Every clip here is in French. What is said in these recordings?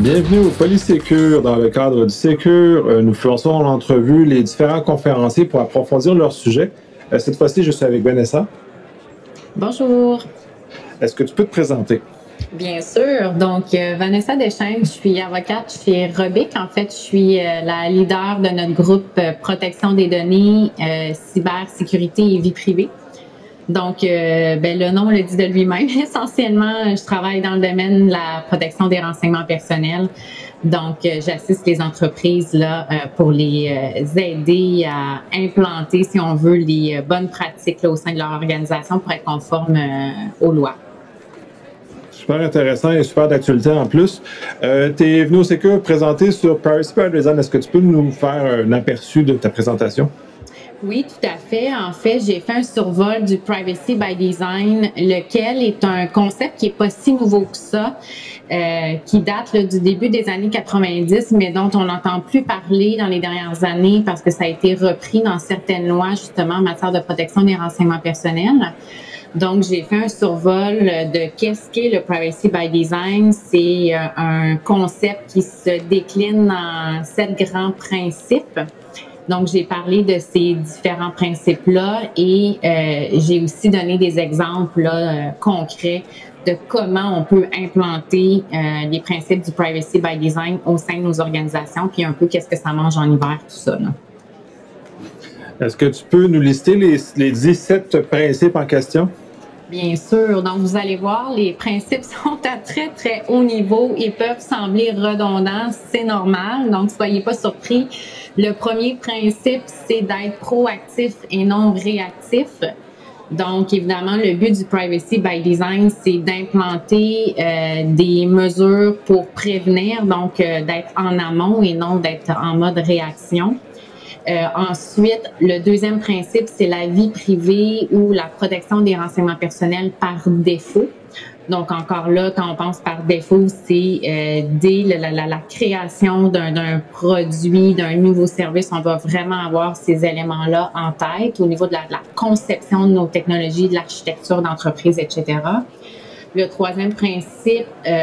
Bienvenue au Polysécure. Dans le cadre du Sécure, nous faisons en entrevue les différents conférenciers pour approfondir leur sujet. Cette fois-ci, je suis avec Vanessa. Bonjour. Est-ce que tu peux te présenter? Bien sûr. Donc, Vanessa Deschênes, je suis avocate chez Robic. En fait, je suis la leader de notre groupe protection des données, cybersécurité et vie privée. Donc, le nom le dit de lui-même. Essentiellement, je travaille dans le domaine de la protection des renseignements personnels. Donc, j'assiste les entreprises là pour les aider à implanter, si on veut, les bonnes pratiques là, au sein de leur organisation pour être conforme aux lois. Super intéressant et super d'actualité en plus. Tu es venu au Sécure présenter sur Privacy by Design. Est-ce que tu peux nous faire un aperçu de ta présentation? Oui, tout à fait. En fait, j'ai fait un survol du Privacy by Design, lequel est un concept qui est pas si nouveau que ça, qui date là, du début des années 90, mais dont on n'entend plus parler dans les dernières années parce que ça a été repris dans certaines lois, justement, en matière de protection des renseignements personnels. Donc, j'ai fait un survol de qu'est-ce qu'est le Privacy by Design. C'est un concept qui se décline en 7 grands principes. Donc, j'ai parlé de ces différents principes-là et j'ai aussi donné des exemples là, concrets de comment on peut implanter les principes du Privacy by Design au sein de nos organisations, puis un peu qu'est-ce que ça mange en hiver, tout ça, là. Est-ce que tu peux nous lister les 17 principes en question? Bien sûr. Donc, vous allez voir, les principes sont à très, très haut niveau et peuvent sembler redondants. C'est normal. Donc, soyez pas surpris. Le premier principe, c'est d'être proactif et non réactif. Donc, évidemment, le but du Privacy by Design, c'est d'implanter des mesures pour prévenir, donc d'être en amont et non d'être en mode réaction. Ensuite, le deuxième principe, c'est la vie privée ou la protection des renseignements personnels par défaut. Donc, encore là, quand on pense par défaut, c'est dès la création d'un produit, d'un nouveau service, on va vraiment avoir ces éléments-là en tête au niveau de la conception de nos technologies, de l'architecture d'entreprise, etc. Le troisième principe,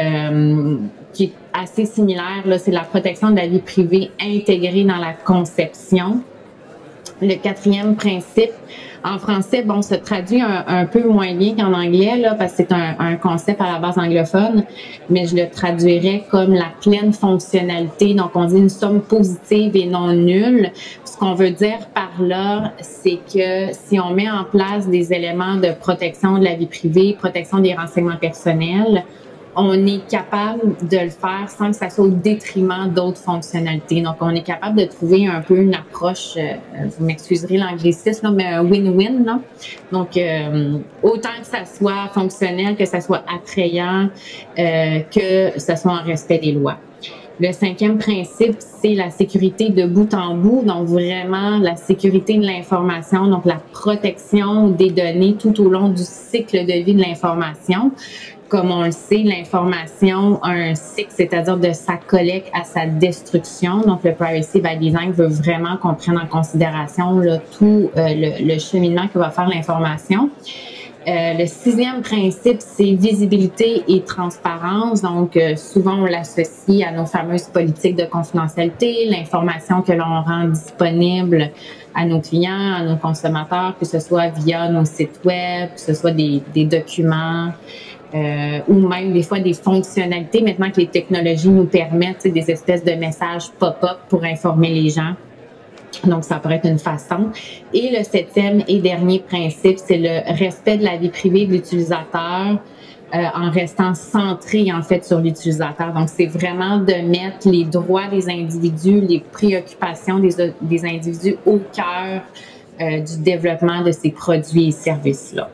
qui est assez similaire, là, c'est la protection de la vie privée intégrée dans la conception. Le quatrième principe, en français, bon, se traduit un peu moins bien qu'en anglais, là, parce que c'est un concept à la base anglophone, mais je le traduirais comme la pleine fonctionnalité. Donc, on dit une somme positive et non nulle. Ce qu'on veut dire par là, c'est que si on met en place des éléments de protection de la vie privée, protection des renseignements personnels, on est capable de le faire sans que ça soit au détriment d'autres fonctionnalités. Donc, on est capable de trouver un peu une approche, vous m'excuserez l'anglicisme, mais un win-win, là. Donc, autant que ça soit fonctionnel, que ça soit attrayant, que ça soit en respect des lois. Le cinquième principe, c'est la sécurité de bout en bout, donc vraiment la sécurité de l'information, donc la protection des données tout au long du cycle de vie de l'information. Comme on le sait, l'information a un cycle, c'est-à-dire de sa collecte à sa destruction. Donc, le Privacy by Design veut vraiment qu'on prenne en considération là, tout le cheminement que va faire l'information. Le sixième principe, c'est visibilité et transparence. Donc, souvent, on l'associe à nos fameuses politiques de confidentialité, l'information que l'on rend disponible à nos clients, à nos consommateurs, que ce soit via nos sites web, que ce soit des documents, ou même des fois des fonctionnalités maintenant que les technologies nous permettent, des espèces de messages pop-up pour informer les gens. Donc, ça pourrait être une façon. Et le septième et dernier principe, c'est le respect de la vie privée de l'utilisateur en restant centré, en fait, sur l'utilisateur. Donc, c'est vraiment de mettre les droits des individus, les préoccupations des individus au cœur du développement de ces produits et services-là.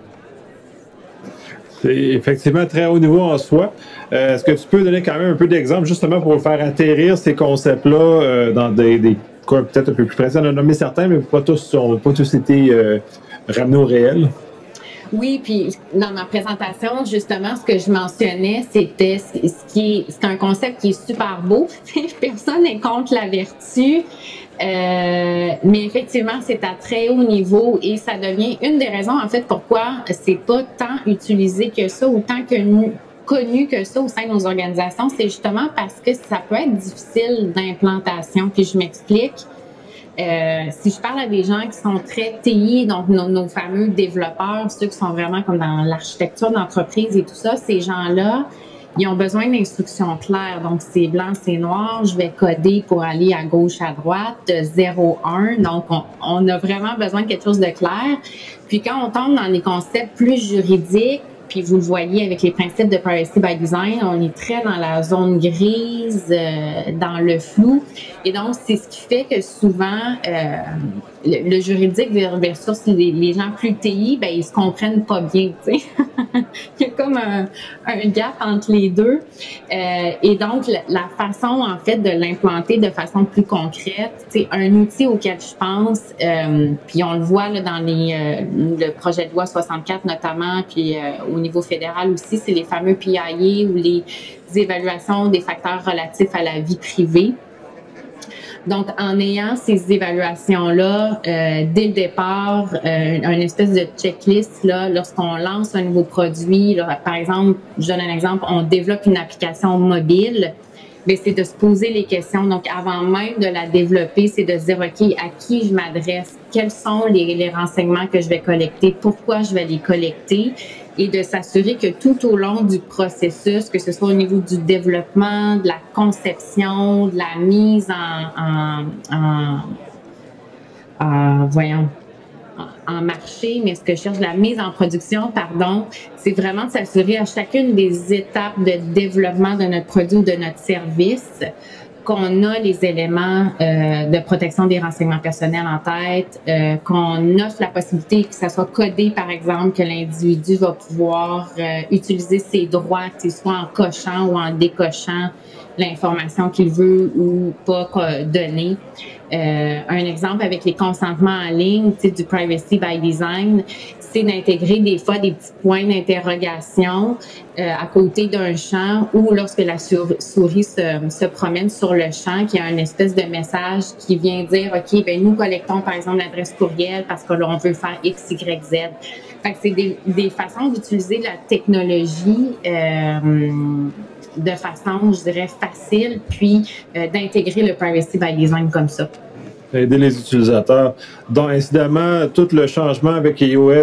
C'est effectivement très haut niveau en soi. Est-ce que tu peux donner quand même un peu d'exemples justement pour faire atterrir ces concepts-là dans des cas peut-être un peu plus précis? On a nommé certains, mais pas tous n'ont pas tous été ramenés au réel. Oui, puis dans ma présentation, justement, ce que je mentionnais, c'est un concept qui est super beau. Personne n'est contre la vertu. Mais effectivement, c'est à très haut niveau et ça devient une des raisons, en fait, pourquoi c'est pas tant utilisé que ça, autant que nous, connu que ça au sein de nos organisations, c'est justement parce que ça peut être difficile d'implantation. Puis je m'explique. Si je parle à des gens qui sont très TI, donc nos fameux développeurs, ceux qui sont vraiment comme dans l'architecture d'entreprise et tout ça, ces gens-là, ils ont besoin d'instructions claires. Donc, c'est blanc, c'est noir. Je vais coder pour aller à gauche, à droite, de 0-1. Donc, on a vraiment besoin de quelque chose de clair. Puis, quand on tombe dans des concepts plus juridiques, puis vous le voyez avec les principes de Privacy by Design, on est très dans la zone grise, dans le flou. Et donc, c'est ce qui fait que souvent, le juridique versus les gens plus TI, ben ils se comprennent pas bien, tu sais. Il y a comme un gap entre les deux. Et donc, la façon, en fait, de l'implanter de façon plus concrète, c'est un outil auquel je pense, puis on le voit là, dans le projet de loi 64 notamment, puis au niveau fédéral aussi, c'est les fameux PIA ou les évaluations des facteurs relatifs à la vie privée. Donc, en ayant ces évaluations-là, dès le départ, une espèce de checklist, là, lorsqu'on lance un nouveau produit, là, par exemple, je donne un exemple, on développe une application mobile, bien, c'est de se poser les questions. Donc, avant même de la développer, c'est de se dire, OK, à qui je m'adresse? Quels sont les renseignements que je vais collecter? Pourquoi je vais les collecter? Et de s'assurer que tout au long du processus, que ce soit au niveau du développement, de la conception, de la mise en marché, mais ce que je cherche, la mise en production, pardon, c'est vraiment de s'assurer à chacune des étapes de développement de notre produit ou de notre service qu'on a les éléments de protection des renseignements personnels en tête, qu'on offre la possibilité que ça soit codé, par exemple, que l'individu va pouvoir utiliser ses droits, soit en cochant ou en décochant l'information qu'il veut ou pas donner. Un exemple avec les consentements en ligne, du Privacy by Design, c'est d'intégrer des fois des petits points d'interrogation à côté d'un champ ou lorsque la souris se promène sur le champ, qu'il y a une espèce de message qui vient dire, OK, ben nous collectons par exemple l'adresse courriel parce que là, on veut faire X, Y, Z. Fait que c'est des façons d'utiliser la technologie de façon, je dirais, facile, puis d'intégrer le Privacy by Design comme ça. Aider les utilisateurs. Donc, incidemment, tout le changement avec iOS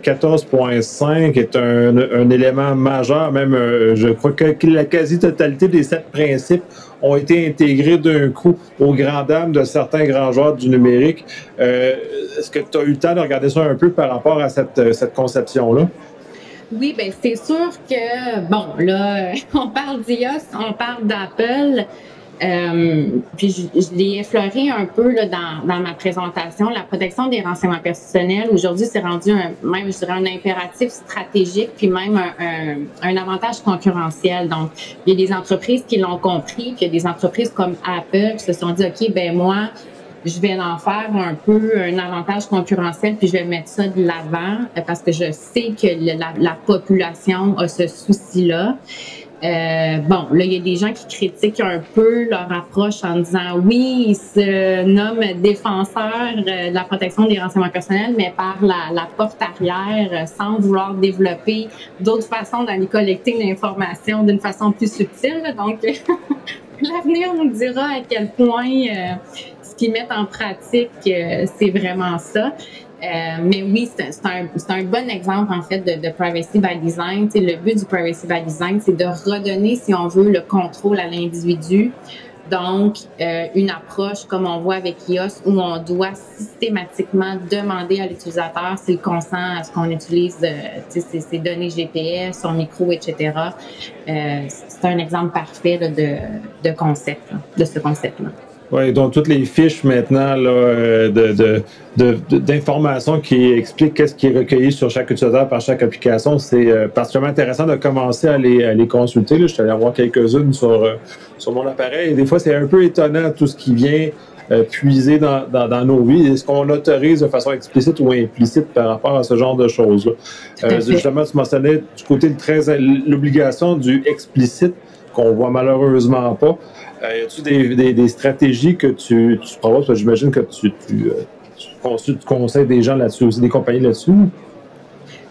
14.5 est un élément majeur. Même, je crois que la quasi-totalité des 7 principes ont été intégrés d'un coup aux grandes dames de certains grands joueurs du numérique. Est-ce que tu as eu le temps de regarder ça un peu par rapport à cette conception-là? Oui, bien, c'est sûr que, bon, là, on parle d'iOS, on parle d'Apple. Puis je l'ai effleuré un peu là, dans ma présentation. La protection des renseignements personnels, aujourd'hui, c'est rendu même, je dirais, un impératif stratégique, puis même un avantage concurrentiel. Donc, il y a des entreprises qui l'ont compris, puis il y a des entreprises comme Apple qui se sont dit, OK, ben moi, je vais en faire un peu un avantage concurrentiel, puis je vais mettre ça de l'avant parce que je sais que la population a ce souci-là. Bon, là, il y a des gens qui critiquent un peu leur approche en disant oui, ils se nomment défenseurs de la protection des renseignements personnels, mais par la porte arrière, sans vouloir développer d'autres façons d'aller collecter l'information d'une façon plus subtile. Donc, l'avenir nous dira à quel point ce qu'ils mettent en pratique, c'est vraiment ça. Mais oui, c'est un bon exemple, en fait, de Privacy by Design. T'sais, le but du Privacy by Design, c'est de redonner, si on veut, le contrôle à l'individu. Donc, une approche, comme on voit avec iOS, où on doit systématiquement demander à l'utilisateur s'il consent à ce qu'on utilise ses données GPS, son micro, etc. C'est un exemple parfait là, de concept, là, de ce concept-là. Oui, donc toutes les fiches maintenant là, d'informations qui expliquent qu'est-ce qui est recueilli sur chaque utilisateur par chaque application, c'est particulièrement intéressant de commencer à les consulter. Là. Je suis allé en voir quelques-unes sur mon appareil. Et des fois, c'est un peu étonnant tout ce qui vient puiser dans nos vies. Est-ce qu'on l'autorise de façon explicite ou implicite par rapport à ce genre de choses-là? Justement, tu mentionnais du côté l'obligation du explicite qu'on voit malheureusement pas. Y a-t-il des stratégies que tu proposes? J'imagine que tu conseilles des gens là-dessus aussi, des compagnies là-dessus?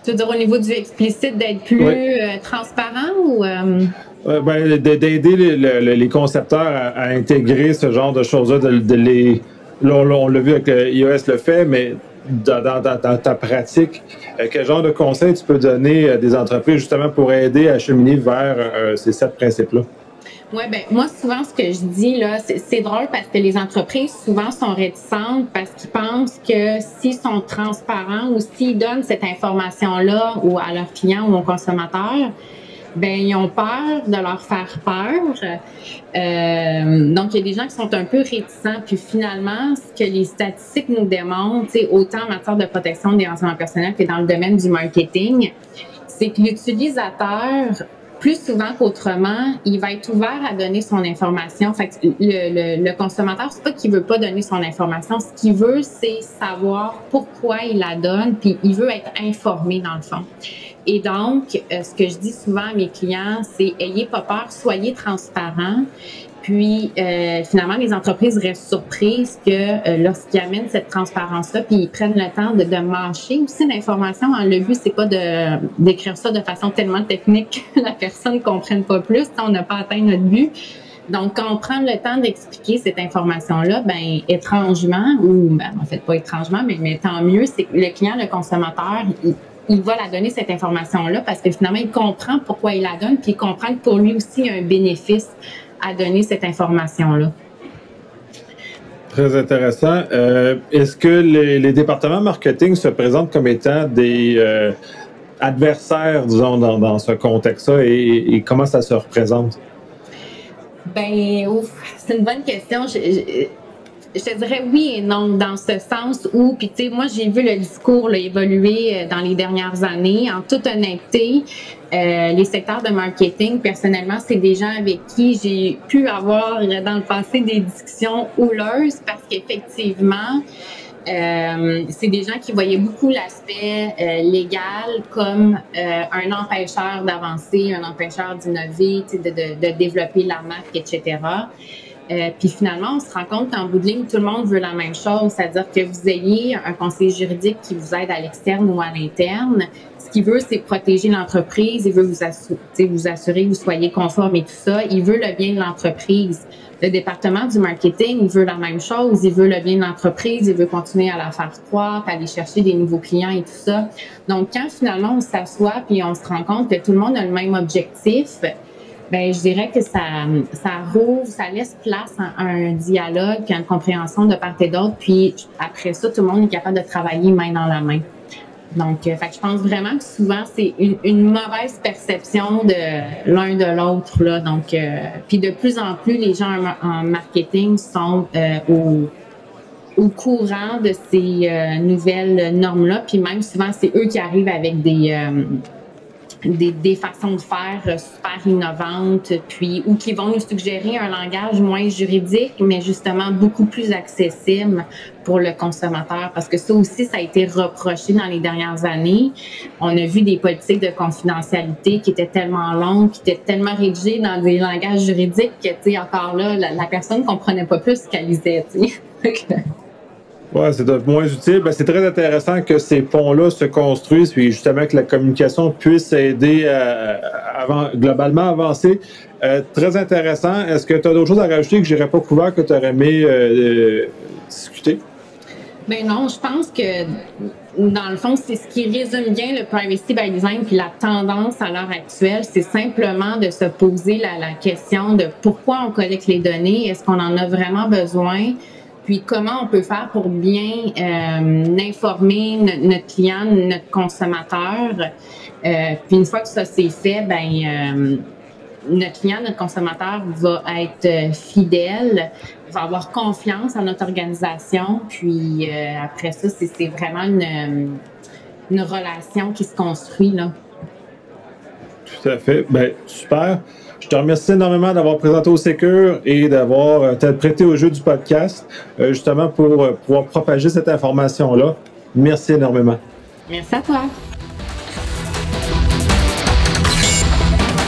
Tu veux dire au niveau du explicite d'être plus transparent ou... d'aider les concepteurs à intégrer ce genre de choses-là, là, on l'a vu avec iOS le fait, mais dans ta pratique, quel genre de conseils tu peux donner à des entreprises justement pour aider à cheminer vers ces 7 principes-là? Oui, ben moi, souvent, ce que je dis, là, c'est drôle parce que les entreprises, souvent, sont réticentes parce qu'ils pensent que s'ils sont transparents ou s'ils donnent cette information-là à leurs clients ou aux consommateurs, ben ils ont peur de leur faire peur. Donc, il y a des gens qui sont un peu réticents. Puis finalement, ce que les statistiques nous démontrent, autant en matière de protection des renseignements personnels que dans le domaine du marketing, c'est que l'utilisateur, plus souvent qu'autrement, il va être ouvert à donner son information. Fait que le consommateur, c'est pas qu'il veut pas donner son information. Ce qu'il veut, c'est savoir pourquoi il la donne, puis il veut être informé dans le fond. Et donc, ce que je dis souvent à mes clients, c'est ayez pas peur, soyez transparents. Puis, finalement, les entreprises restent surprises que lorsqu'ils amènent cette transparence-là, puis ils prennent le temps de mâcher aussi l'information. Le but, c'est pas d'écrire ça de façon tellement technique que la personne ne comprenne pas plus. On n'a pas atteint notre but. Donc, quand on prend le temps d'expliquer cette information-là, ben étrangement, ou en fait pas étrangement, mais tant mieux, c'est que le client, le consommateur, il va la donner, cette information-là, parce que finalement, il comprend pourquoi il la donne, puis il comprend que pour lui aussi, il y a un bénéfice à donner cette information-là. Très intéressant. Est-ce que les départements marketing se présentent comme étant des adversaires, disons, dans ce contexte-là, et comment ça se représente? Ben, c'est une bonne question. Je te dirais oui et non, dans ce sens où, puis tu sais, moi j'ai vu le discours là, évoluer dans les dernières années. En toute honnêteté, les secteurs de marketing, personnellement, c'est des gens avec qui j'ai pu avoir dans le passé des discussions houleuses parce qu'effectivement, c'est des gens qui voyaient beaucoup l'aspect légal comme un empêcheur d'avancer, un empêcheur d'innover, de développer la marque, etc. Puis finalement, on se rend compte qu'en bout de ligne, tout le monde veut la même chose, c'est-à-dire que vous ayez un conseiller juridique qui vous aide à l'externe ou à l'interne. Ce qu'il veut, c'est protéger l'entreprise, il veut vous assurer que vous soyez conforme et tout ça. Il veut le bien de l'entreprise. Le département du marketing, il veut la même chose, il veut le bien de l'entreprise, il veut continuer à la faire croître, aller chercher des nouveaux clients et tout ça. Donc, quand finalement on s'assoit puis on se rend compte que tout le monde a le même objectif, ben je dirais que ça rouvre, ça laisse place à un dialogue, puis à une compréhension de part et d'autre. Puis après ça, tout le monde est capable de travailler main dans la main. Donc, fait que je pense vraiment que souvent c'est une mauvaise perception de l'un de l'autre là. Donc, puis de plus en plus, les gens en marketing sont au courant de ces nouvelles normes-là. Puis même souvent, c'est eux qui arrivent avec des façons de faire super innovantes, puis ou qui vont nous suggérer un langage moins juridique, mais justement beaucoup plus accessible pour le consommateur. Parce que ça aussi, ça a été reproché dans les dernières années. On a vu des politiques de confidentialité qui étaient tellement longues, qui étaient tellement rédigées dans des langages juridiques que, tu sais, encore là, la personne ne comprenait pas plus ce qu'elle lisait, tu sais. Oui, c'est de moins utile. Ben, c'est très intéressant que ces ponts-là se construisent, puis justement que la communication puisse aider à globalement avancer. Très intéressant. Est-ce que tu as d'autres choses à rajouter que je n'aurais pas couvert, que tu aurais aimé discuter? Ben non, je pense que dans le fond, c'est ce qui résume bien le privacy by design puis la tendance à l'heure actuelle, c'est simplement de se poser la question de pourquoi on collecte les données, est-ce qu'on en a vraiment besoin? Puis comment on peut faire pour bien informer notre client, notre consommateur. Puis une fois que ça c'est fait, ben notre client, notre consommateur va être fidèle, va avoir confiance en notre organisation. Puis après ça, c'est vraiment une relation qui se construit là. Tout à fait. Ben super. Je te remercie énormément d'avoir présenté au Secure et d'avoir t'être prêté au jeu du podcast, justement pour pouvoir propager cette information-là. Merci énormément. Merci à toi.